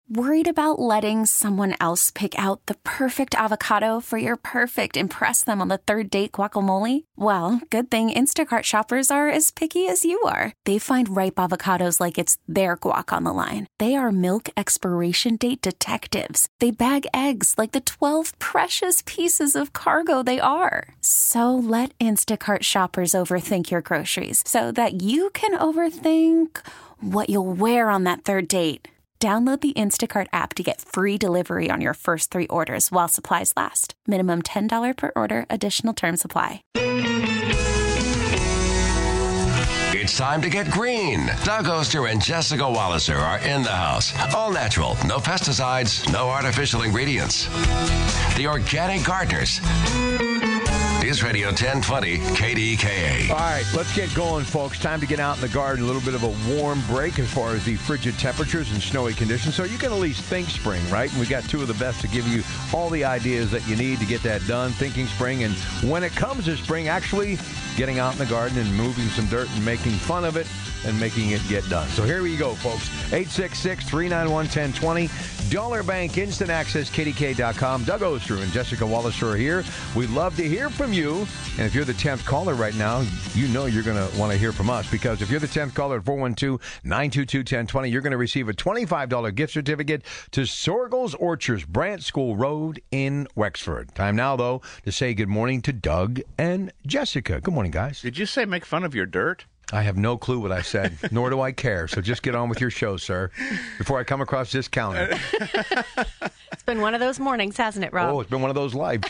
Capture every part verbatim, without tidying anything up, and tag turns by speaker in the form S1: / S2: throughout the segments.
S1: Worried about letting someone else pick out the perfect avocado for your perfect impress them on the third date guacamole? Well, good thing Instacart shoppers are as picky as you are. They find ripe avocados like it's their guac on the line. They are milk expiration date detectives. They bag eggs like the twelve precious pieces of cargo they are. So let Instacart shoppers overthink your groceries so that you can overthink what you'll wear on that third date. Download the Instacart app to get free delivery on your first three orders while supplies last. Minimum ten dollars per order. Additional terms apply.
S2: It's time to get green. Doug Oster and Jessica Walliser are in the house. All natural, no pesticides, no artificial ingredients. The Organic Gardeners. News Radio ten twenty K D K A.
S3: All right, let's get going, folks. Time to get out in the garden. A little bit of a warm break as far as the frigid temperatures and snowy conditions. So you can at least think spring, right? And we got two of the best to give you all the ideas that you need to get that done, thinking spring. And when it comes to spring, actually getting out in the garden and moving some dirt and making fun of it and making it get done. So here we go, folks. eight six six, three nine one, one zero two zero. Dollar Bank Instant Access, K D K dot com. Doug Oster and Jessica Walliser are here. We'd love to hear from you. And if you're the tenth caller right now, you know you're going to want to hear from us, because if you're the tenth caller at four one two, nine two two, one zero two zero, you're going to receive a twenty-five dollars gift certificate to Sorgel's Orchards, Branch School Road in Wexford. Time now, though, to say good morning to Doug and Jessica. Good morning, guys.
S4: Did you say make fun of your dirt?
S3: I have no clue what I said, nor do I care. So just get on with your show, sir, before I come across this counter.
S5: It's been one of those mornings, hasn't it, Rob?
S3: Oh, it's been one of those lives.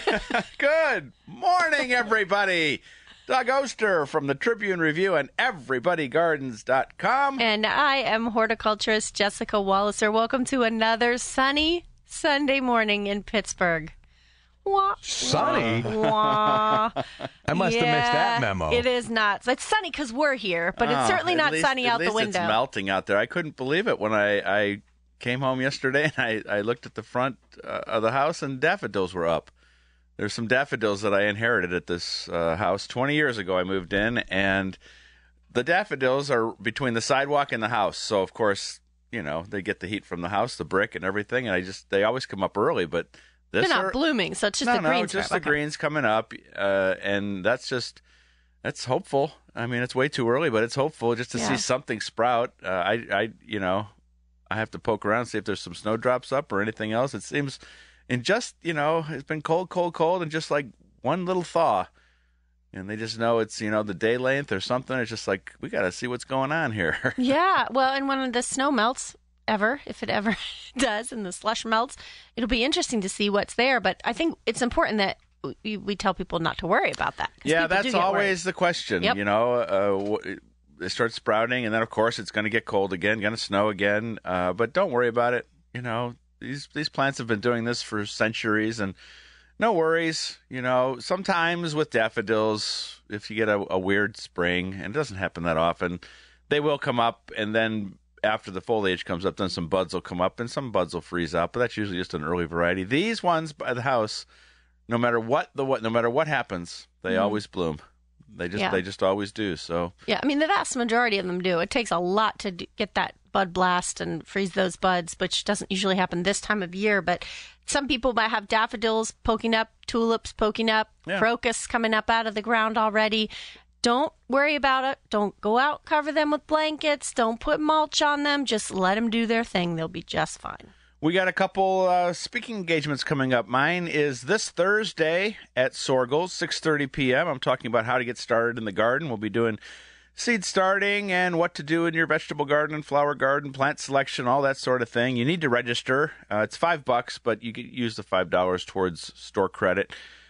S4: Good morning, everybody. Doug Oster from the Tribune Review and everybody gardens dot com.
S5: And I am horticulturist Jessica Walliser. Welcome to another sunny Sunday morning in Pittsburgh. Wah,
S3: sunny?
S5: Wah.
S3: I must
S5: yeah,
S3: have missed that memo.
S5: It is not. It's sunny because we're here, but it's
S4: Oh,
S5: certainly
S4: at
S5: not
S4: least-
S5: sunny
S4: at
S5: out the
S4: least
S5: window.
S4: It's melting out there. I couldn't believe it when I, I came home yesterday and I, I looked at the front uh, of the house and daffodils were up. There's some daffodils that I inherited at this uh, house. twenty years ago I moved in, and the daffodils are between the sidewalk and the house. So, of course, you know, they get the heat from the house, the brick and everything, and I just they always come up early, but this
S5: They're not
S4: are,
S5: blooming, so it's just
S4: no,
S5: the greens.
S4: No, just
S5: right?
S4: the
S5: Okay.
S4: greens coming up, uh, and that's just that's hopeful. I mean, it's way too early, but it's hopeful just to
S5: Yeah.
S4: see something sprout. Uh, I, I, you know, I have to poke around see if there's some snowdrops up or anything else. It seems, and just you know, it's been cold, cold, cold, and just like one little thaw, and they just know it's you know the day length or something. It's just like we got to see what's going on here.
S5: Yeah, well, and when the snow melts, ever, if it ever does, and the slush melts, it'll be interesting to see what's there. But I think it's important that we, we tell people not to worry about that. 'cause
S4: Yeah,
S5: people do
S4: that's
S5: get
S4: always
S5: worried.
S4: the question.
S5: Yep.
S4: You know, uh, w- they start sprouting, and then of course it's going to get cold again, going to snow again. Uh, but don't worry about it. You know, these these plants have been doing this for centuries, and no worries. You know, sometimes with daffodils, if you get a, a weird spring, and it doesn't happen that often, they will come up, and then after the foliage comes up, then some buds will come up, and some buds will freeze out. But that's usually just an early variety. These ones by the house, no matter what the what, no matter what happens, they
S5: Mhm.
S4: always bloom. They just
S5: Yeah.
S4: they just always do. So
S5: Yeah, I mean, the vast majority of them do. It takes a lot to do, get that bud blast and freeze those buds, which doesn't usually happen this time of year. But some people might have daffodils poking up, tulips poking up,
S4: Yeah.
S5: crocus coming up out of the ground already. Don't worry about it. Don't go out, cover them with blankets. Don't put mulch on them. Just let them do their thing. They'll be just fine.
S4: we got a couple uh, speaking engagements coming up. Mine is this Thursday at Sorgel's, six thirty p.m. I'm talking about how to get started in the garden. We'll be doing seed starting and what to do in your vegetable garden, flower garden, plant selection, all that sort of thing. You need to register. Uh, it's five bucks, but you can use the five dollars towards store credit.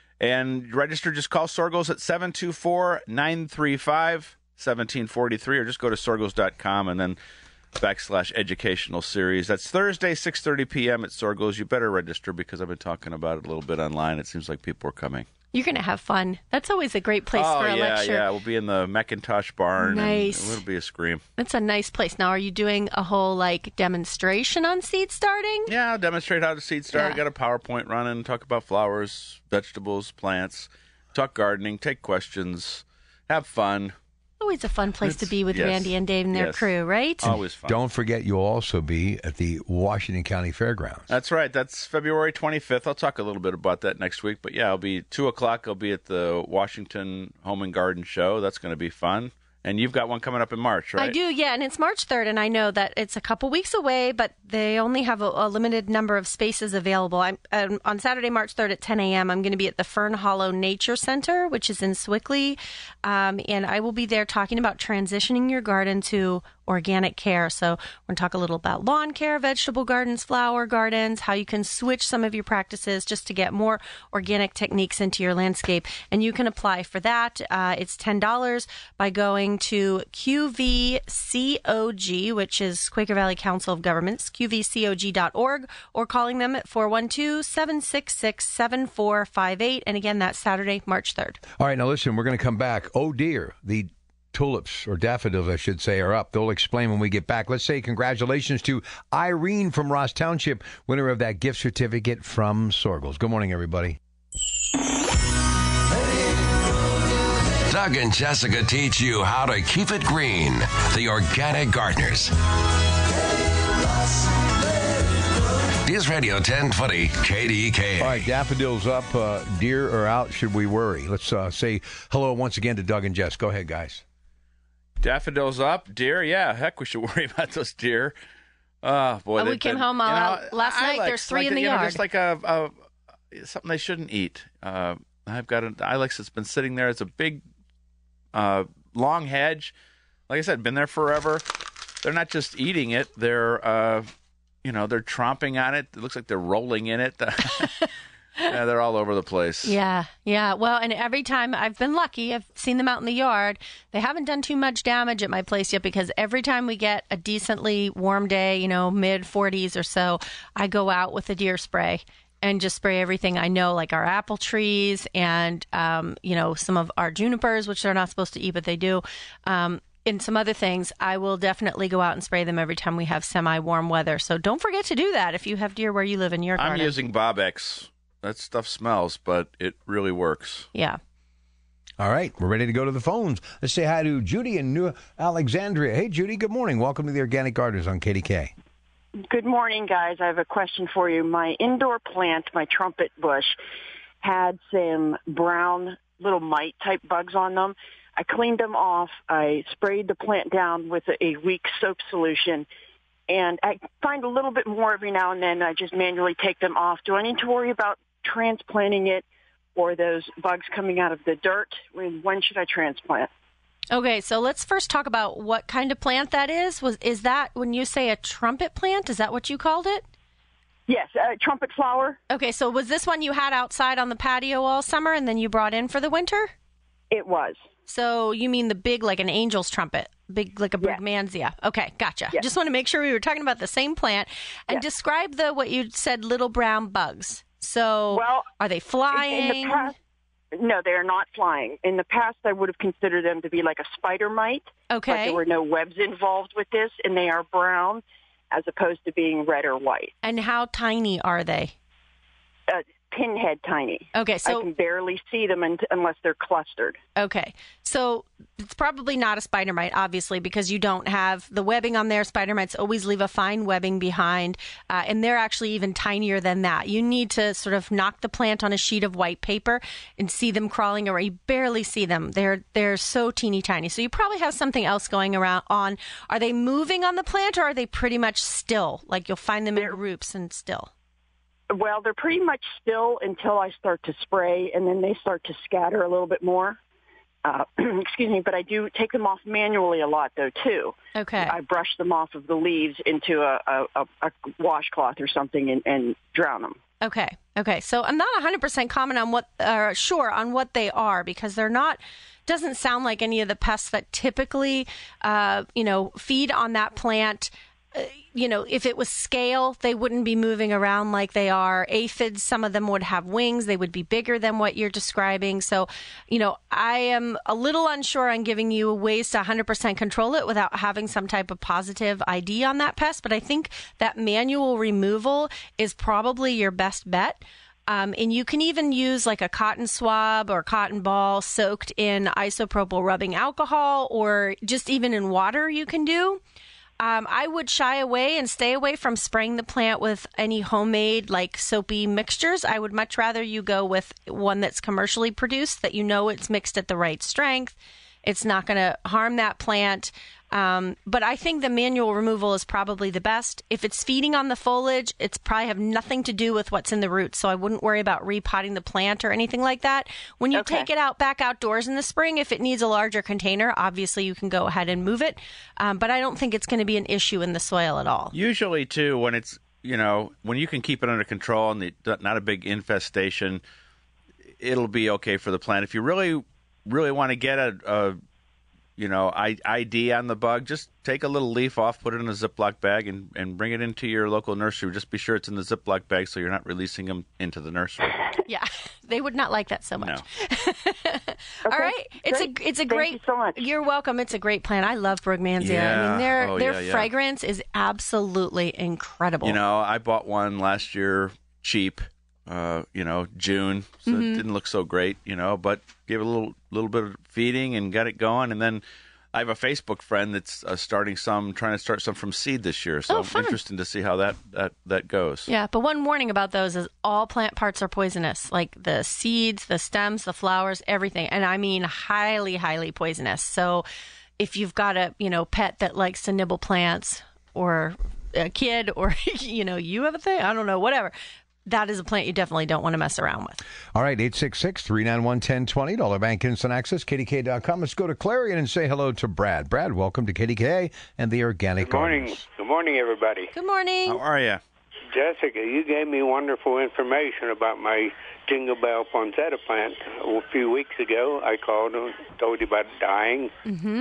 S4: And register, just call Sorgel's at seven two four, nine three five, one seven four three, or just go to sorgels dot com and then backslash educational series. That's Thursday, six thirty p.m. at Sorgel's. You better register because I've been talking about it a little bit online. It seems like people are coming.
S5: You're going to have fun. That's always a great place
S4: oh,
S5: for a
S4: yeah,
S5: lecture.
S4: yeah. We'll be in the Macintosh barn.
S5: Nice.
S4: And it'll be a scream.
S5: It's a nice place. Now, are you doing a whole, like, demonstration on seed starting?
S4: Yeah, I'll demonstrate how to seed start.
S5: Yeah.
S4: Got a PowerPoint running, talk about flowers, vegetables, plants, talk gardening, take questions, have fun.
S5: Always a fun place
S4: It's-
S5: to be with
S4: yes.
S5: Randy and Dave and their
S4: Yes.
S5: crew, right?
S4: Always fun.
S3: Don't forget, you'll also be at the Washington County Fairgrounds.
S4: That's right. That's February twenty-fifth. I'll talk a little bit about that next week. But yeah, it'll be two o'clock. I'll be at the Washington Home and Garden Show. That's going to be fun. And you've got one coming up in March, right?
S5: I do, yeah, and it's March third, and I know that it's a couple weeks away, but they only have a, a limited number of spaces available. I'm um, on Saturday, March third at ten a.m., I'm going to be at the Fern Hollow Nature Center, which is in Swickley, um, and I will be there talking about transitioning your garden to organic care. So we're going to talk a little about lawn care, vegetable gardens, flower gardens, how you can switch some of your practices just to get more organic techniques into your landscape. And you can apply for that. Uh, it's ten dollars by going to Q V C O G, which is Quaker Valley Council of Governments, Q V C O G dot org, or calling them at four one two, seven six six, seven four five eight. And again, that's Saturday, March third.
S3: All right, now listen, we're going to come back. Oh, dear, the tulips, or daffodils, I should say, are up. They'll explain when we get back. Let's say congratulations to Irene from Ross Township, winner of that gift certificate from Sorgles. Good morning, everybody.
S2: Doug and Jessica teach you how to keep it green. The Organic Gardeners. News Radio ten twenty K D K A.
S3: All right, daffodils up, uh, deer are out. Should we worry? Let's uh, say hello once again to Doug and Jess. Go ahead, guys.
S4: Daffodils up, deer. Yeah, heck, we should worry about those deer. Oh boy,
S5: Oh, we
S4: they've
S5: came
S4: been-
S5: home all
S4: you know,
S5: out last night.
S4: ilex,
S5: There's three
S4: like,
S5: in the
S4: you know,
S5: yard.
S4: just like a, a something they shouldn't eat. Uh, I've got an ilex that's been sitting there. It's a big, uh, long hedge. Like I said, been there forever. They're not just eating it; they're, uh, you know, they're tromping on it. It looks like they're rolling in it. Yeah, they're all over the place.
S5: Yeah, yeah. Well, and every time I've been lucky, I've seen them out in the yard. They haven't done too much damage at my place yet because every time we get a decently warm day, you know, mid forties or so, I go out with a deer spray and just spray everything I know, like our apple trees and, um, you know, some of our junipers, which they're not supposed to eat, but they do. Um, and some other things, I will definitely go out and spray them every time we have semi-warm weather. So don't forget to do that if you have deer where you live in your
S4: I'm
S5: garden.
S4: using Bob-X. That stuff smells, but it really works.
S5: Yeah.
S3: All right, we're ready to go to the phones. Let's say hi to Judy in New Alexandria. Hey, Judy, good morning. Welcome to the Organic Gardeners on K D K.
S6: Good morning, guys. I have a question for you. My indoor plant, my trumpet bush, had some brown little mite-type bugs on them. I cleaned them off. I sprayed the plant down with a weak soap solution, and I find a little bit more every now and then. I just manually take them off. Do I need to worry about transplanting it or those bugs coming out of the dirt? When, when should I transplant?
S5: Okay, so let's first talk about what kind of plant that is. Was is that when you say a trumpet plant? Is that what you called it?
S6: Yes, uh, trumpet flower.
S5: Okay, so was this one you had outside on the patio all summer and then you brought in for the winter?
S6: It was.
S5: So you mean the big, like an angel's trumpet, big, like a
S6: Yes.
S5: Brugmansia. Okay, gotcha.
S6: Yes.
S5: Just want to make sure we were talking about the same plant. And
S6: Yes.
S5: describe the what you said, little brown bugs. So
S6: Well,
S5: are they flying?
S6: In the past, no, they are not flying. In the past, I would have considered them to be like a spider mite. But
S5: Okay.
S6: there were no webs involved with this, and they are brown as opposed to being red or white.
S5: And how tiny are they?
S6: Uh, pinhead tiny.
S5: Okay, so
S6: I can barely see them un- unless they're clustered.
S5: Okay. So it's probably not a spider mite, obviously, because you don't have the webbing on there. Spider mites always leave a fine webbing behind, uh, and they're actually even tinier than that. You need to sort of knock the plant on a sheet of white paper and see them crawling around. You barely see them. They're they're so teeny tiny. So you probably have something else going around on. Are they moving on the plant, or are they pretty much still? Like you'll find them in groups and still?
S6: Well, they're pretty much still until I start to spray, and then they start to scatter a little bit more. Uh, excuse me, but I do take them off manually a lot, though, too.
S5: Okay.
S6: I brush them off of the leaves into a, a, a, a washcloth or something and, and drown them.
S5: Okay. Okay. So I'm not one hundred percent comment on what, uh, sure, on what they are, because they're not, doesn't sound like any of the pests that typically, uh, you know, feed on that plant. Uh, you know, if it was scale, they wouldn't be moving around like they are. Aphids, some of them would have wings. They would be bigger than what you're describing. So, you know, I am a little unsure on giving you ways to one hundred percent control it without having some type of positive I D on that pest. But I think that manual removal is probably your best bet. Um, and you can even use like a cotton swab or cotton ball soaked in isopropyl rubbing alcohol, or just even in water you can do. Um, I would shy away and stay away from spraying the plant with any homemade, like soapy mixtures. I would much rather you go with one that's commercially produced, that you know it's mixed at the right strength. It's not going to harm that plant. Um, but I think the manual removal is probably the best. If it's feeding on the foliage, it's probably have nothing to do with what's in the roots. So I wouldn't worry about repotting the plant or anything like that. When you
S6: Okay.
S5: take it out back outdoors in the spring, if it needs a larger container, obviously you can go ahead and move it. Um, but I don't think it's going to be an issue in the soil at all.
S4: Usually, too, when it's, you know, when you can keep it under control and the, not a big infestation, it'll be okay for the plant. If you really, really want to get a, a you know, I D on the bug, just take a little leaf off, put it in a Ziploc bag, and, and bring it into your local nursery. Just be sure it's in the Ziploc bag so you're not releasing them into the nursery.
S5: Yeah, they would not like that so much.
S4: No.
S5: All right, it's
S6: great.
S5: a it's a
S6: Thank
S5: great.
S6: you so much.
S5: You're welcome. It's a great plant. I love Brugmansia. I
S4: Yeah.
S5: mean, their
S4: Oh,
S5: their
S4: yeah, yeah.
S5: fragrance is absolutely incredible.
S4: You know, I bought one last year cheap, uh, you know, June, so
S5: Mm-hmm.
S4: it didn't look so great, you know, but gave it a little little bit of feeding and got it going. And then I have a Facebook friend that's uh, starting some, trying to start some from seed this year. So
S5: Oh,
S4: I'm
S5: fun.
S4: interested to see how that, that, that goes.
S5: Yeah, but one warning about those is all plant parts are poisonous, like the seeds, the stems, the flowers, everything. And I mean highly, highly poisonous. So if you've got a, you know, pet that likes to nibble plants, or a kid, or, you know, you have a thing, I don't know, whatever, that is a plant you definitely don't want to mess around with.
S3: All right, eight six six, three nine one, one zero two zero, Dollar Bank Instant Access, K D K dot com. Let's go to Clarion and say hello to Brad. Brad, welcome to K D K and the Organic
S7: Good morning.
S3: Gardens.
S7: Good morning, everybody.
S5: Good morning.
S4: How are you?
S7: Jessica, you gave me wonderful information about my Jingle Bell poinsettia plant a few weeks ago. I called and told you about it dying.
S5: Mm-hmm.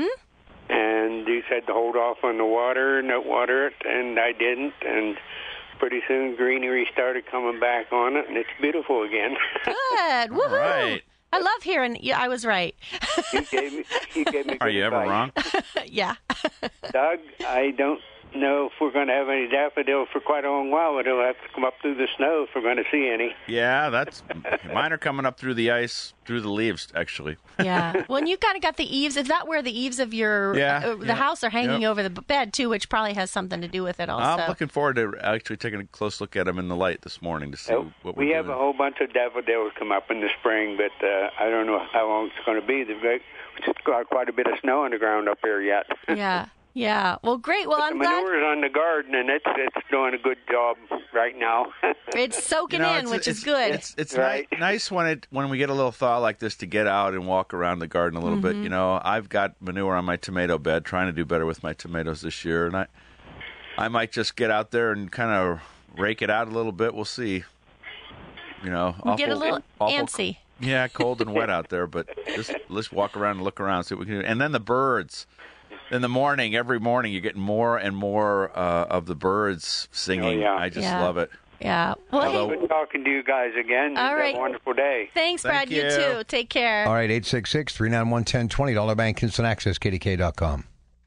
S7: And you said to hold off on the water, not water it, and I didn't. And pretty soon greenery started coming back on it, and it's beautiful again.
S5: Good. Woohoo.
S4: right.
S5: I love hearing, yeah, I was right.
S7: you gave me, you gave me
S4: Are
S7: good
S4: you ever
S7: advice.
S4: wrong?
S5: Yeah.
S7: Doug, I don't know if we're going to have any daffodils for quite a long while. It'll have to come up through the snow if we're going to see any.
S4: Yeah, that's mine are coming up through the ice, through the leaves, actually.
S5: Yeah. Well, and you've kind of got the eaves. Is that where the eaves of your
S4: Yeah,
S5: uh, the
S4: yeah,
S5: house are hanging
S4: yep.
S5: over the bed too, which probably has something to do with it also.
S4: I'm looking forward to actually taking a close look at them in the light this morning to see
S7: Uh,
S4: what we're
S7: we have
S4: doing.
S7: a whole bunch of daffodils come up in the spring, but uh, I don't know how long it's going to be. They've got, it's got quite a bit of snow on the ground up here yet.
S5: Yeah. Yeah. Well, great. Well,
S7: the
S5: I'm glad
S7: manure's on the garden, and it's it's doing a good job right now.
S5: it's soaking
S4: You know,
S5: in,
S4: it's-
S5: which
S4: it's-
S5: is good.
S4: It's it's
S7: Right.
S4: ni- nice when it when we get a little thaw like this to get out and walk around the garden a little
S5: Mm-hmm.
S4: bit. You know, I've got manure on my tomato bed, trying to do better with my tomatoes this year, and I I might just get out there and kind of rake it out a little bit. We'll see. You know,
S5: We get a
S4: awful-
S5: little
S4: awful-
S5: antsy.
S4: Yeah, cold and wet out there, but just let's walk around and look around, see what we can do. And then the birds. In the morning, every morning, you're getting more and more uh, of the birds singing.
S7: Oh, yeah.
S4: I just
S5: Yeah.
S4: love it.
S5: Yeah. Well,
S7: Well,
S5: hey,
S7: good talking to you guys again.
S5: All
S7: Have
S5: right.
S7: a wonderful day.
S5: thanks,
S4: Thank
S5: Brad. You.
S4: you.
S5: too. Take care.
S3: All right, eight six six, three nine one, one zero two zero, Dollar Bank Instant Access, K D K dot com.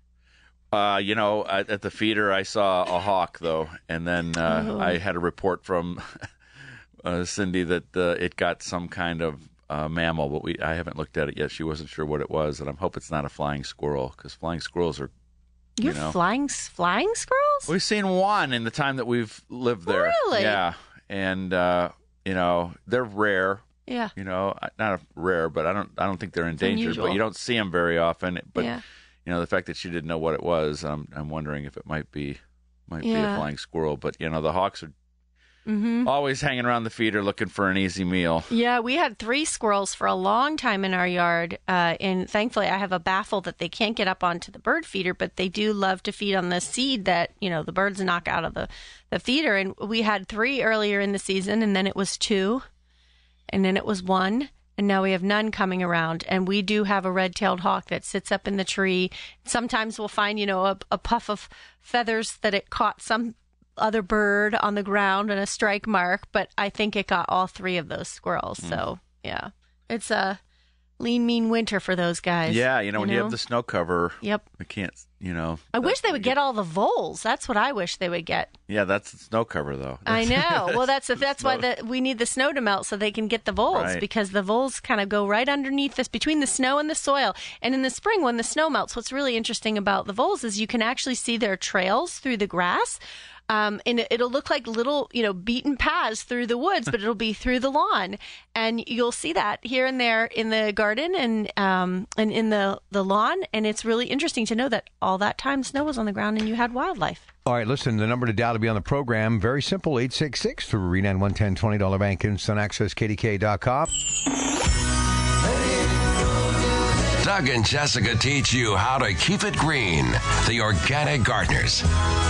S4: Uh, you know, at, at the feeder, I saw a hawk, though, and then uh,
S5: Oh.
S4: I had a report from uh, Cindy that uh, it got some kind of uh, mammal, but we I haven't looked at it yet. She wasn't sure what it was, and I hope it's not a flying squirrel, because flying squirrels are.
S5: You're
S4: you know.
S5: flying flying squirrels?
S4: We've seen one in the time that we've lived there.
S5: Really?
S4: Yeah, and uh, you know they're rare.
S5: Yeah.
S4: You know, not rare, but I don't I don't think they're endangered.
S5: unusual.
S4: But you don't see them very often. But
S5: Yeah.
S4: you know, the fact that she didn't know what it was, I'm I'm wondering if it might be might be
S5: Yeah.
S4: a flying squirrel. But you know, the hawks are
S5: Mm-hmm.
S4: always hanging around the feeder looking for an easy meal.
S5: Yeah, we had three squirrels for a long time in our yard, uh, and thankfully I have a baffle that they can't get up onto the bird feeder, but they do love to feed on the seed that, you know, the birds knock out of the, the feeder. And we had three earlier in the season, and then it was two, and then it was one, and now we have none coming around. And we do have a red-tailed hawk that sits up in the tree. Sometimes we'll find, you know, a, a puff of feathers that it caught some other bird on the ground and a strike mark, but I think it got all three of those squirrels. So yeah, it's a lean, mean winter for those guys.
S4: Yeah, you know, when you have the snow cover,
S5: Yep.
S4: we can't you know.
S5: I wish they would get all the voles. That's what I wish they would get.
S4: Yeah, that's the snow cover, though.
S5: I know. Well, that's that's why the, we need the snow to melt so they can get the voles,
S4: Right.
S5: because the voles kind of go right underneath this, between the snow and the soil. And in the spring, when the snow melts, what's really interesting about the voles is you can actually see their trails through the grass. Um, and it- it'll look like little, you know, beaten paths through the woods, but it'll be through the lawn. And you'll see that here and there in the garden and um, and in the, the lawn. And it's really interesting to know that all that time snow was on the ground and you had wildlife.
S3: All right, listen, the number to dial to be on the program, very simple, eight six six, three nine one, one zero, twenty dollars bank instant access, K D K dot com.
S2: Doug and Jessica teach you how to keep it green. The Organic Gardeners.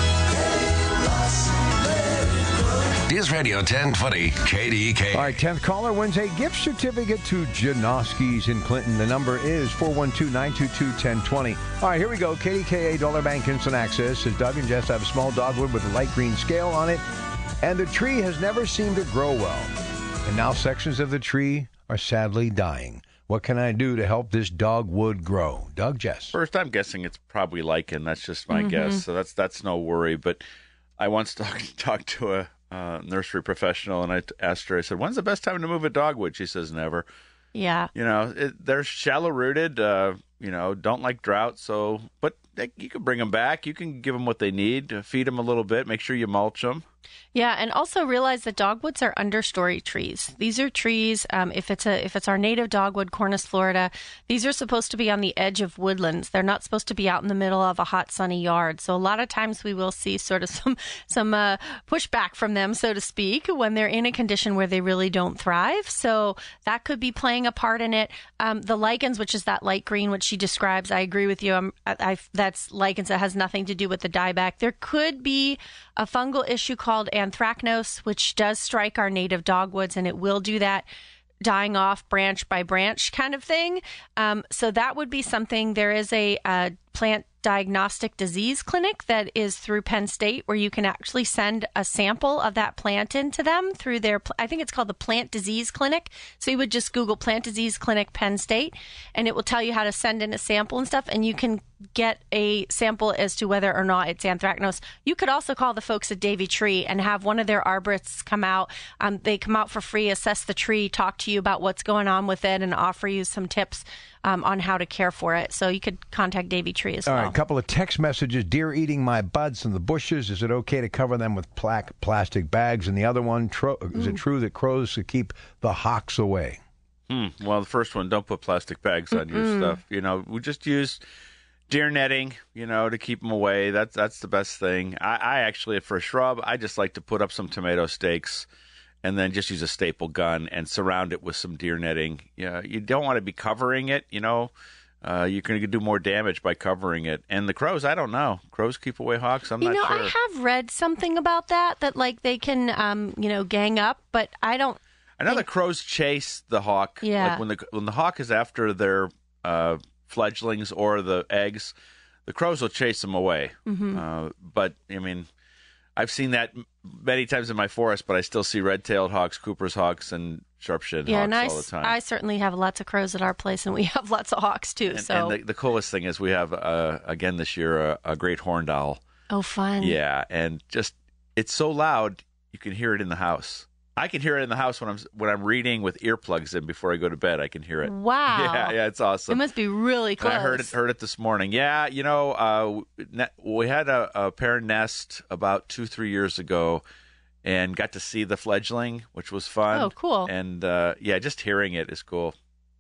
S2: News Radio ten twenty K D K.
S3: All right, tenth caller wins a gift certificate to Janoski's in Clinton. The number is four one two, nine two two, one zero two zero. All right, here we go. K D K A Dollar Bank Instant Access says Doug and Jess have a small dogwood with a light green scale on it, and the tree has never seemed to grow well. And now sections of the tree are sadly dying. What can I do to help this dogwood grow? Doug, Jess.
S4: First, I'm guessing it's probably lichen. That's just my guess. So that's that's no worry. But I once talked talked to a uh, nursery professional, and I t- asked her, I said, when's the best time to move a dogwood? She says, never.
S5: Yeah.
S4: You know, it, they're shallow rooted, uh, you know, don't like drought. So, but they, you can bring them back. You can give them what they need, uh, feed them a little bit, make sure you mulch them.
S5: Yeah, and also realize that dogwoods are understory trees. These are trees. Um, if it's a if it's our native dogwood, Cornus florida, these are supposed to be on the edge of woodlands. They're not supposed to be out in the middle of a hot, sunny yard. So a lot of times we will see sort of some some uh, pushback from them, so to speak, when they're in a condition where they really don't thrive. So that could be playing a part in it. Um, the lichens, which is that light green, which she describes, I agree with you. I'm, I, I, that's lichens that has nothing to do with the dieback. There could be a fungal issue called anthracnose, which does strike our native dogwoods, and it will do that dying off branch by branch kind of thing. Um, so that would be something. There is a, a plant diagnostic disease clinic that is through Penn State, where you can actually send a sample of that plant into them through their, I think it's called the Plant Disease Clinic. So you would just Google Plant Disease Clinic Penn State, and it will tell you how to send in a sample and stuff, and you can get a sample as to whether or not it's anthracnose. You could also call the folks at Davy Tree and have one of their arborists come out. Um, they come out for free, assess the tree, talk to you about what's going on with it, and offer you some tips um, on how to care for it. So you could contact Davy Tree as
S3: All
S5: well.
S3: right, a couple of text messages. Deer eating my buds in the bushes. Is it okay to cover them with plaque plastic bags? And the other one, tro- is it true that crows should keep the hawks away?
S4: Hmm. Well, the first one, don't put plastic bags on your stuff. You know, we just use deer netting, you know, to keep them away. That's that's the best thing. I, I actually, for a shrub, I just like to put up some tomato stakes and then just use a staple gun and surround it with some deer netting. Yeah, you don't want to be covering it, you know. Uh, you can do more damage by covering it. And the crows, I don't know. Crows keep away hawks. I'm
S5: You
S4: not
S5: know,
S4: sure.
S5: I have read something about that, that like they can, um, you know, gang up, but I don't.
S4: I know the crows chase the hawk.
S5: Yeah.
S4: Like when the when the hawk is after their uh, fledglings or the eggs, the crows will chase them away.
S5: Mm-hmm.
S4: Uh, but I mean, I've seen that many times in my forest, but I still see red-tailed hawks, Cooper's hawks, and sharp-shinned
S5: Yeah,
S4: hawks
S5: and I,
S4: all the
S5: s-
S4: time.
S5: I certainly have lots of crows at our place, and we have lots of hawks too.
S4: and
S5: so,
S4: and the, the coolest thing is we have uh, again this year a, a great horned owl.
S5: oh, fun!
S4: Yeah, and just it's so loud you can hear it in the house. I can hear it in the house when I'm when I'm reading with earplugs in before I go to bed. I can hear it.
S5: Wow.
S4: Yeah, yeah, it's awesome.
S5: It must be really
S4: And
S5: close.
S4: I heard it heard it this morning. Yeah, you know, uh, ne- we had a, a parent nest about two three years ago, and got to see the fledgling, which was fun.
S5: Oh, cool.
S4: And uh, yeah, just hearing it is cool.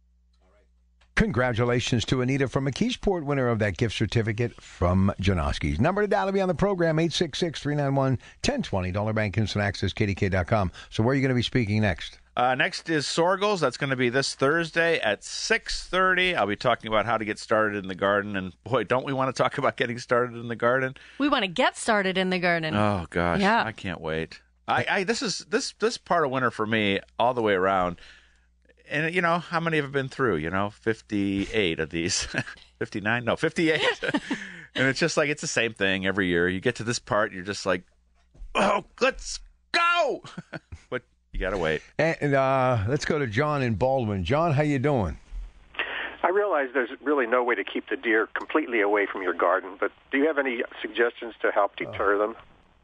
S3: Congratulations to Anita from McKeesport, winner of that gift certificate from Janoski's. Number to dial to be on the program, eight six six, three nine one, one zero two zero. Dollar Bank Instant Access, K D K dot com. So where are you going to be speaking next?
S4: Uh, next is Sorgles. That's going to be this Thursday at six thirty. I'll be talking about how to get started in the garden. And boy, don't we want to talk about getting started in the garden?
S5: We want to get started in the garden.
S4: Oh gosh,
S5: Yeah.
S4: I can't wait. I, I this is this this part of winter for me all the way around. And you know how many have been through? You know, fifty-eight of these, fifty-nine, no, fifty-eight. And it's just like it's the same thing every year. You get to this part, you're just like, oh, let's go. But you gotta wait.
S3: And uh, let's go to John in Baldwin. John, how you doing?
S8: I realize there's really no way to keep the deer completely away from your garden, but do you have any suggestions to help deter them?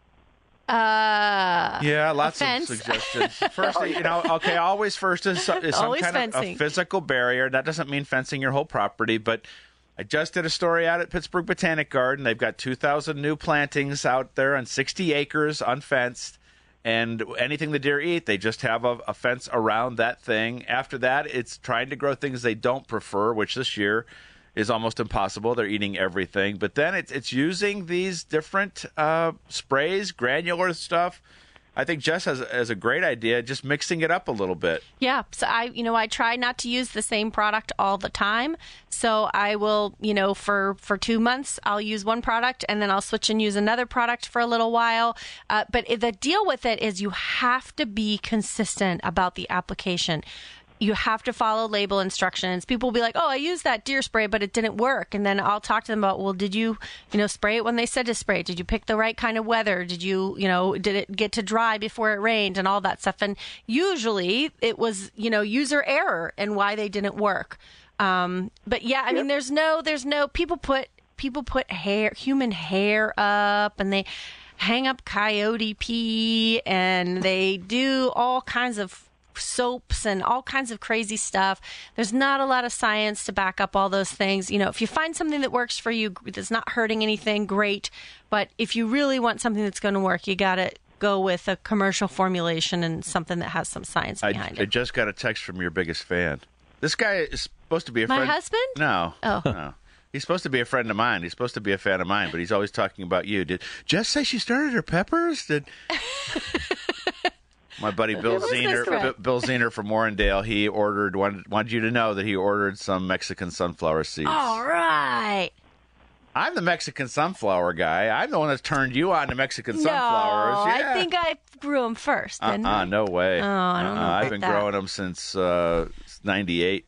S5: Uh,
S4: yeah, lots
S5: of
S4: suggestions. First, you know, okay, always first is some, is some
S5: Always
S4: kind
S5: fencing.
S4: of a physical barrier. That doesn't mean fencing your whole property, but I just did a story out at Pittsburgh Botanic Garden. They've got two thousand new plantings out there on sixty acres unfenced, and anything the deer eat, they just have a, a fence around that thing. After that, it's trying to grow things they don't prefer, which this year is almost impossible. They're eating everything. But then it's it's using these different uh, sprays, granular stuff. I think Jess has, has a great idea, just mixing it up a little bit.
S5: Yeah. So I, you know, I try not to use the same product all the time. So I will, you know, for, for two months, I'll use one product and then I'll switch and use another product for a little while. Uh, but the deal with it is you have to be consistent about the application. You have to follow label instructions. People will be like, oh, I used that deer spray, but it didn't work. And then I'll talk to them about, well, did you, you know, spray it when they said to spray it? Did you pick the right kind of weather? Did you, you know, did it get to dry before it rained and all that stuff? And usually it was, you know, user error and why they didn't work. Um, but yeah, I mean, there's no, there's no, people put, people put hair, human hair up and they hang up coyote pee and they do all kinds of soaps and all kinds of crazy stuff. There's not a lot of science to back up all those things. You know, if you find something that works for you that's not hurting anything, great. But if you really want something that's going to work, you got to go with a commercial formulation and something that has some science behind
S4: I,
S5: it.
S4: I just got a text from your biggest fan. This guy is supposed to be a
S5: My
S4: friend.
S5: My husband?
S4: No.
S5: Oh.
S4: No. He's supposed to be a friend of mine. He's supposed to be a fan of mine, but he's always talking about you. Did Jess say she started her peppers? Did my buddy Bill Zener, B- Bill Zener from Warrendale, he ordered, wanted, wanted you to know that he ordered some Mexican sunflower seeds.
S5: All right.
S4: I'm the Mexican sunflower guy. I'm the one that's turned you on to Mexican sunflowers.
S5: No,
S4: Yeah.
S5: I think I grew them first, didn't
S4: uh-uh,
S5: I?
S4: no way.
S5: Oh, I don't know
S4: uh-uh. I've
S5: about
S4: been
S5: that.
S4: growing them since uh, ninety-eight.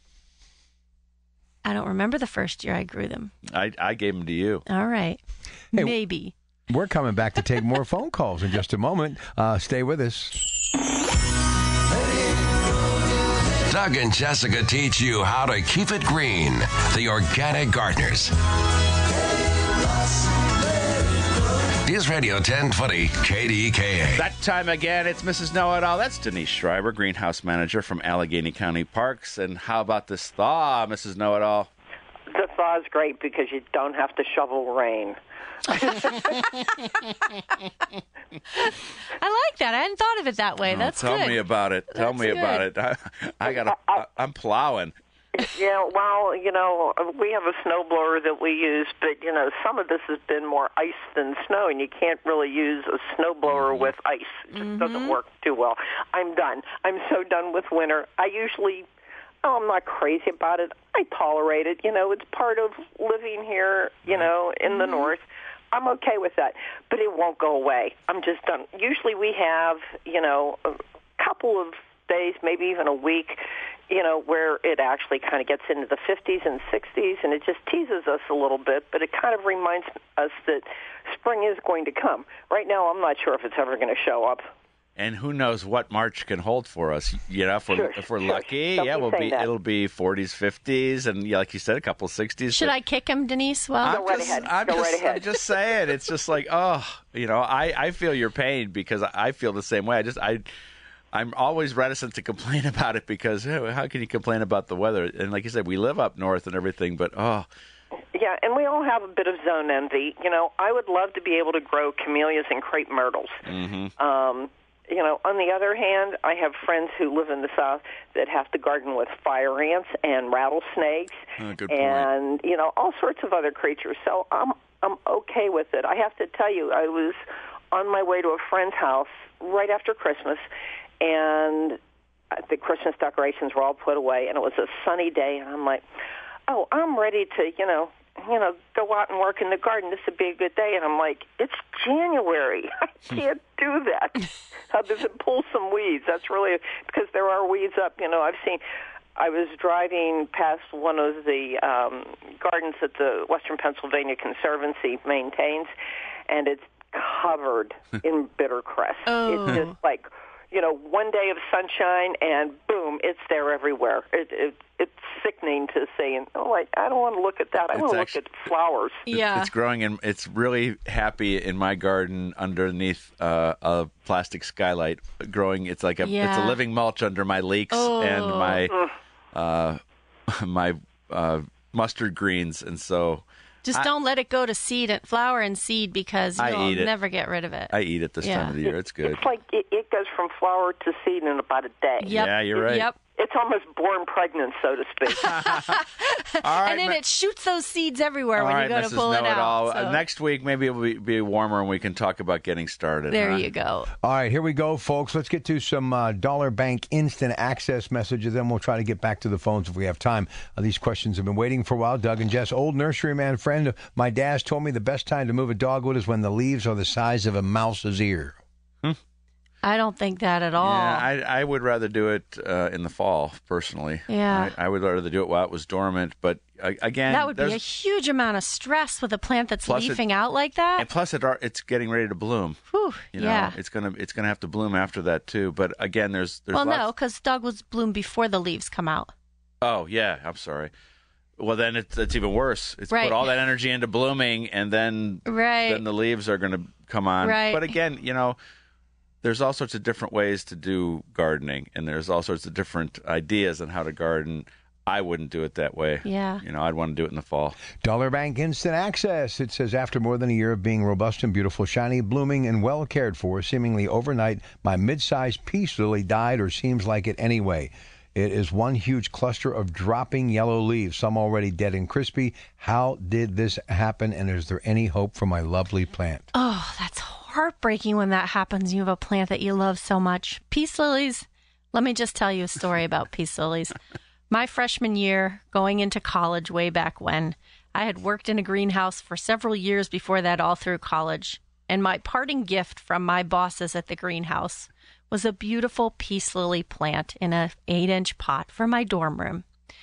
S5: I don't remember the first year I grew them.
S4: I, I gave them to you.
S5: All right.
S3: Hey,
S5: Maybe.
S3: We're coming back to take more phone calls in just a moment. Uh, stay with us.
S2: Doug and Jessica teach you how to keep it green. The Organic Gardeners. News Radio ten twenty K D K A.
S4: That time again, it's Missus Know-It-All. That's Denise Schreiber, greenhouse manager from Allegheny County Parks. And how about this thaw, Missus Know-It-All?
S9: The thaw is great because you don't have to shovel rain.
S5: I like that. I hadn't thought of it that way.
S4: Oh,
S5: That's
S4: tell
S5: good.
S4: me about it. Tell
S5: That's
S4: me about
S5: good.
S4: it. I, I got. I'm plowing.
S9: Yeah, well, you know, we have a snowblower that we use, but, you know, some of this has been more ice than snow, and you can't really use a snowblower with ice. It just
S5: Mm-hmm.
S9: doesn't work too well. I'm done. I'm so done with winter. I usually, oh, I'm not crazy about it. I tolerate it. You know, it's part of living here, you know, in the north. I'm okay with that, but it won't go away. I'm just done. Usually we have, you know, a couple of days, maybe even a week, you know, where it actually kind of gets into the fifties and sixties, and it just teases us a little bit, but it kind of reminds us that spring is going to come. Right now, I'm not sure if it's ever going to show up.
S4: And who knows what March can hold for us? You know, if we're,
S9: Sure,
S4: if we're
S9: sure.
S4: lucky,
S9: Don't
S4: yeah,
S9: be
S4: we'll
S9: saying
S4: be.
S9: that.
S4: It'll be forties, fifties, and yeah, like you said, a couple of sixties.
S5: Should
S4: but
S5: I kick him, Denise? Well,
S4: I'm
S9: Go right
S4: just,
S9: ahead.
S4: I'm
S9: Go
S4: just,
S9: right ahead.
S4: I'm just saying. It's just like, oh, you know, I, I feel your pain because I feel the same way. I just, I, I'm always reticent to complain about it because oh, how can you complain about the weather? And like you said, we live up north and everything, but oh.
S9: Yeah, and we all have a bit of zone envy. You know, I would love to be able to grow camellias and crepe myrtles.
S4: Mm-hmm.
S9: Um, you know, on the other hand, I have friends who live in the South that have to garden with fire ants and rattlesnakes
S4: Oh, good point.
S9: and, you know, all sorts of other creatures. So I'm I'm okay with it. I have to tell you, I was on my way to a friend's house right after Christmas, and the Christmas decorations were all put away, and it was a sunny day, and I'm like, oh, I'm ready to, you know, you know, go out and work in the garden. This would be a good day. And I'm like, it's January. I can't do that. Other than pull some weeds. That's really, because there are weeds up. You know, I've seen, I was driving past one of the um, gardens that the Western Pennsylvania Conservancy maintains, and it's covered in bittercress.
S5: Oh.
S9: It's just like, you know, one day of sunshine, and boom, it's there everywhere. It, it, it's sickening to say, and oh, I, I don't want to look at that. I want to look at flowers.
S5: Yeah.
S4: It's growing, and it's really happy in my garden underneath uh, a plastic skylight. Growing, it's like a
S5: Yeah.
S4: it's a living mulch under my leeks
S5: Oh.
S4: and my uh, my uh, mustard greens, and so
S5: Just
S4: I-
S5: don't let it go to seed and flower and seed because
S4: I
S5: you'll
S4: eat it.
S5: never get rid of it.
S4: I eat it this
S5: Yeah.
S4: time of the year. It's good.
S9: It's like it, it goes from flower to seed in about a day.
S5: Yep.
S4: Yeah, you're right.
S5: Yep.
S9: It's almost born pregnant, so to speak.
S4: All right,
S5: And then
S4: ma-
S5: it shoots those seeds everywhere
S4: all
S5: when
S4: right,
S5: you go to
S4: Missus
S5: pull it
S4: Know-It-All.
S5: out.
S4: Uh,
S5: so-
S4: Next week, maybe it will be, be warmer and we can talk about getting started.
S5: There
S4: huh?
S5: you go.
S3: All right, here we go, folks. Let's get to some uh, Dollar Bank instant access messages, then we'll try to get back to the phones if we have time. Uh, these questions have been waiting for a while. Doug and Jess, old nurseryman friend of my dad's, told me the best time to move a dogwood is when the leaves are the size of a mouse's ear.
S5: I don't think that at all.
S4: Yeah, I, I would rather do it uh, in the fall, personally.
S5: Yeah.
S4: I, I would rather do it while it was dormant, but uh, again,
S5: that would be
S4: there's-
S5: a huge amount of stress with a plant that's
S4: Plus it-
S5: leafing out like that.
S4: and plus it are, it's getting ready to bloom.
S5: Whew,
S4: You know,
S5: yeah.
S4: it's gonna it's gonna have to bloom after that too. But again, there's there's
S5: Well,
S4: lots.
S5: no, because dogwoods bloom before the leaves come out.
S4: Oh yeah, I'm sorry. Well, then it's it's even worse. It's
S5: Right.
S4: put all that energy into blooming, and then
S5: Right.
S4: then the leaves are going to come on.
S5: Right.
S4: But again, you know, there's all sorts of different ways to do gardening, and there's all sorts of different ideas on how to garden. I wouldn't do it that way.
S5: Yeah.
S4: You know, I'd want to do it in the fall.
S3: Dollar Bank Instant Access. It says, after more than a year of being robust and beautiful, shiny, blooming, and well cared for, seemingly overnight, my mid-sized peace lily died, or seems like it anyway. It is one huge cluster of dropping yellow leaves, some already dead and crispy. How did this happen, and is there any hope for my lovely plant?
S5: Oh, that's heartbreaking when that happens. You have a plant that you love so much. Peace lilies. Let me just tell you a story about peace lilies. My freshman year, going into college way back when, I had worked in a greenhouse for several years before that, all through college. And my parting gift from my bosses at the greenhouse was a beautiful peace lily plant in a eight-inch pot for my dorm room.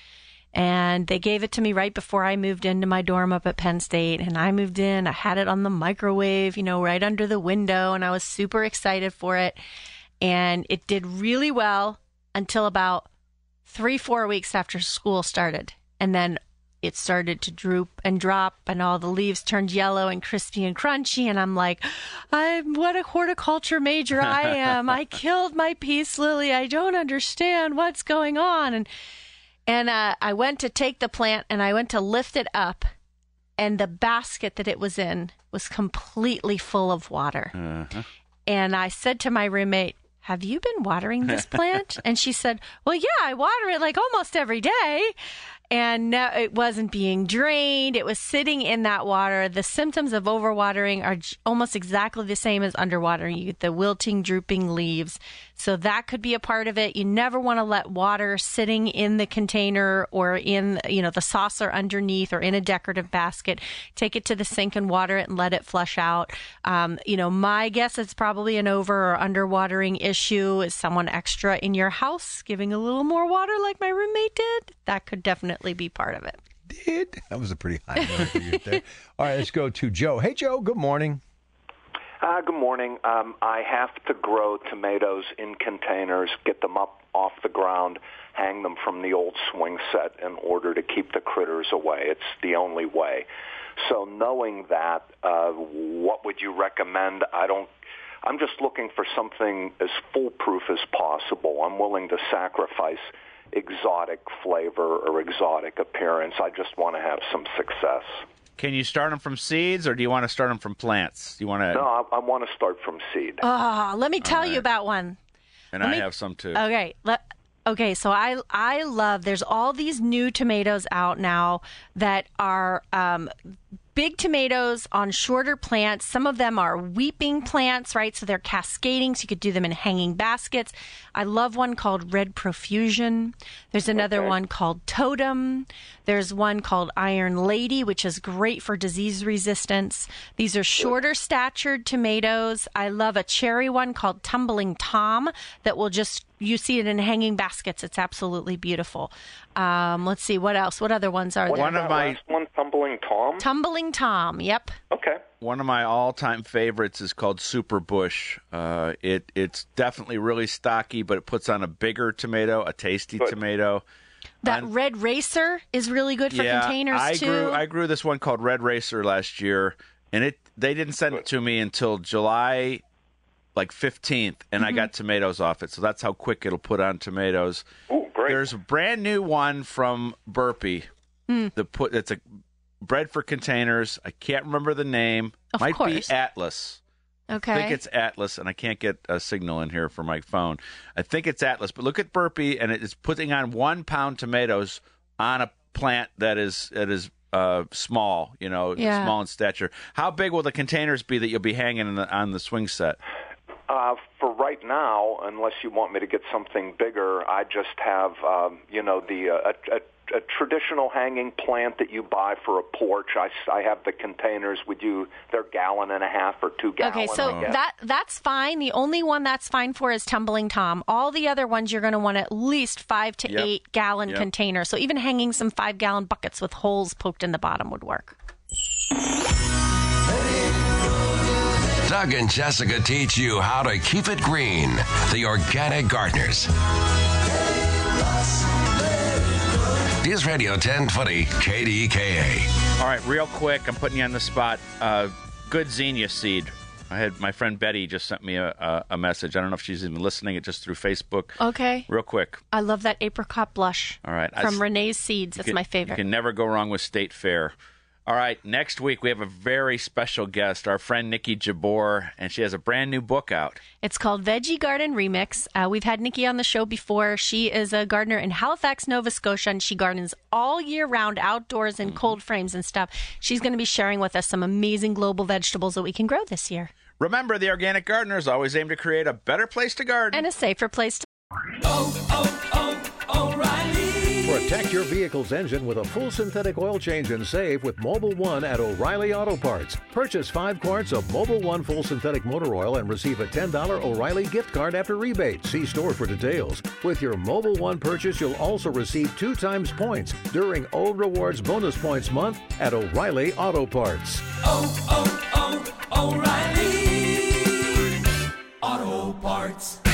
S5: And they gave it to me right before I moved into my dorm up at Penn State. And I moved in, I had it on the microwave, you know, right under the window, and I was super excited for it. And it did really well until about three, four weeks after school started. And then it started to droop and drop, and all the leaves turned yellow and crispy and crunchy. And I'm like, I'm what a horticulture major I am. I killed my peace lily. I don't understand what's going on. And And uh, I went to take the plant, and I went to lift it up, and the basket that it was in was completely full of water.
S4: Uh-huh.
S5: And I said to my roommate, have you been watering this plant? And she said, well, yeah, I water it like almost every day. And no, it wasn't being drained. It was sitting in that water. The symptoms of overwatering are j- almost exactly the same as underwatering. You get the wilting, drooping leaves. So that could be a part of it. You never want to let water sitting in the container or in, you know, the saucer underneath or in a decorative basket. Take it to the sink and water it and let it flush out. Um, you know, my guess it's probably an over or underwatering issue. Is someone extra in your house giving a little more water like my roommate did? That could definitely be part of it.
S3: Did? That was a pretty high note for you there. All right, let's go to Joe. Hey, Joe, good morning.
S10: Uh, good morning. Um, I have to grow tomatoes in containers, get them up off the ground, hang them from the old swing set in order to keep the critters away. It's the only way. So knowing that, uh, what would you recommend? I don't. I'm just looking for something as foolproof as possible. I'm willing to sacrifice exotic flavor or exotic appearance. I just want to have some success.
S4: Can you start them from seeds, or do you want to start them from plants? Do you want to?
S10: No, I, I want to start from seed.
S5: Oh, let me tell
S4: All
S5: you
S4: right.
S5: about one.
S4: And
S5: Let
S4: I
S5: me-
S4: have some too.
S5: Okay. Let, okay. So I I love. There's all these new tomatoes out now that are um, big tomatoes on shorter plants. Some of them are weeping plants, right? So they're cascading. So you could do them in hanging baskets. I love one called Red Profusion. There's another
S10: Okay.
S5: one called Totem. There's one called Iron Lady, which is great for disease resistance. These are shorter statured tomatoes. I love a cherry one called Tumbling Tom that will just you see it in hanging baskets. It's absolutely beautiful. Um, let's see, what else? What other ones are
S8: What
S5: there?
S4: One of my
S8: last one, Tumbling Tom?
S5: Tumbling Tom, yep.
S8: Okay.
S4: One of my all-time favorites is called Super Bush. Uh, it it's definitely really stocky, but it puts on a bigger tomato, a tasty
S8: Good.
S4: tomato.
S5: That
S4: And-
S5: Red Racer is really good for
S4: yeah,
S5: containers,
S4: I
S5: too.
S4: grew I grew this one called Red Racer last year, and it they didn't send it to me until July like fifteenth, and
S5: Mm-hmm.
S4: I got tomatoes off it. So that's how quick it'll put on tomatoes.
S8: Ooh, great.
S4: There's a brand new one from Burpee.
S5: Mm.
S4: The put it's a bread for containers. I can't remember the name.
S5: Of
S4: Might
S5: course.
S4: be Atlas.
S5: Okay.
S4: I think it's Atlas, and I can't get a signal in here for my phone. I think it's Atlas, but look at Burpee, and it's putting on one pound tomatoes on a plant that is that is uh, small, you know,
S5: Yeah.
S4: small in stature. How big will the containers be that you'll be hanging in the, on the swing set?
S10: Uh, for right now, unless you want me to get something bigger, I just have, um, you know, the uh, a, a, a traditional hanging plant that you buy for a porch. I, I have the containers with you. They're gallon and a half or two gallon.
S5: Okay, so
S10: I guess.
S5: that that's fine. The only one that's fine for is Tumbling Tom. All the other ones you're going to want at least five to
S4: Yep.
S5: eight gallon
S4: Yep.
S5: containers. So even hanging some five gallon buckets with holes poked in the bottom would work.
S2: Doug and Jessica teach you how to keep it green. The Organic Gardeners. News Radio ten twenty K D K A.
S4: All right, real quick, I'm putting you on the spot. Uh, good zinnia seed. I had my friend Betty just sent me a, a, a message. I don't know if she's even listening. It just through Facebook.
S5: Okay.
S4: Real quick.
S5: I love that apricot blush.
S4: All right.
S5: From
S4: I,
S5: Renee's Seeds. That's
S4: you can-
S5: my favorite.
S4: You can never go wrong with State Fair. All right, next week we have a very special guest, our friend Nikki Jabor, and she has a brand new book out.
S5: It's called Veggie Garden Remix. Uh, we've had Nikki on the show before. She is a gardener in Halifax, Nova Scotia, and she gardens all year round outdoors in cold frames and stuff. She's going to be sharing with us some amazing global vegetables that we can grow this year.
S4: Remember, the Organic Gardeners always aim to create a better place to garden.
S5: And a safer place to...
S11: Oh, oh, oh, O'Reilly.
S12: Protect your vehicle's engine with a full synthetic oil change and save with Mobile One at O'Reilly Auto Parts. Purchase five quarts of Mobile One full synthetic motor oil and receive a ten dollars O'Reilly gift card after rebate. See store for details. With your Mobile One purchase, you'll also receive two times points during O Rewards Bonus Points Month at O'Reilly Auto Parts.
S11: Oh, oh, oh, O'Reilly Auto Parts.